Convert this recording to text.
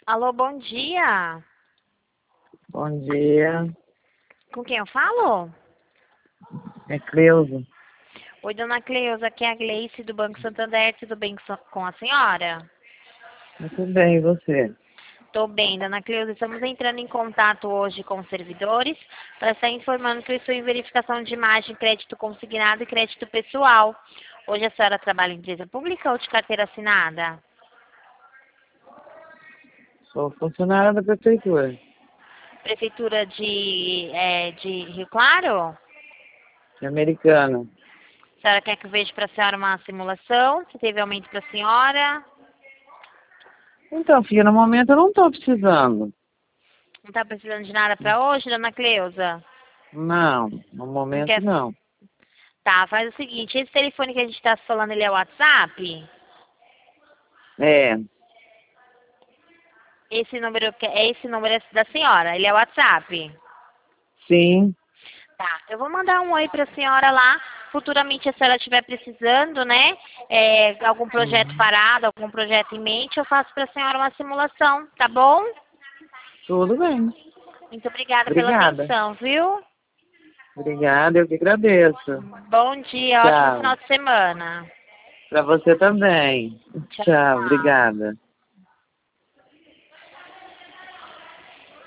Alô, bom dia. Bom dia, Com quem eu falo? é Cleusa. Oi, dona Cleusa, aqui é a Gleice do Banco Santander. Tudo bem com a senhora? Muito bem, e você? Tô bem, dona Cleusa. Estamos entrando em contato hoje com os servidores para estar informando que eu estou em verificação de imagem, crédito consignado e crédito pessoal. Hoje a senhora trabalha em empresa pública ou de carteira assinada? Sou funcionária da prefeitura, Prefeitura de Rio Claro? de Americana. A senhora quer que eu veja para a senhora uma simulação? Se teve aumento para a senhora? Então, filha, no momento eu não estou precisando. Não está precisando de nada para hoje, dona Cleusa? Não, no Não momento quer? não. Tá, faz o seguinte, esse telefone que a gente está falando, ele é o WhatsApp? É, Esse número é da senhora, ele é o WhatsApp? sim, Tá, eu vou mandar um oi para a senhora lá. Futuramente, a senhora estiver precisando, né? Algum projeto uhum. parado, algum projeto em mente, eu faço para a senhora uma simulação, tá bom? Tudo bem. Muito obrigada pela Obrigada. atenção, viu? Obrigada, eu que agradeço. Bom dia, ótimo Tchau. final de semana. Para você também. Tchau. Tchau, obrigada.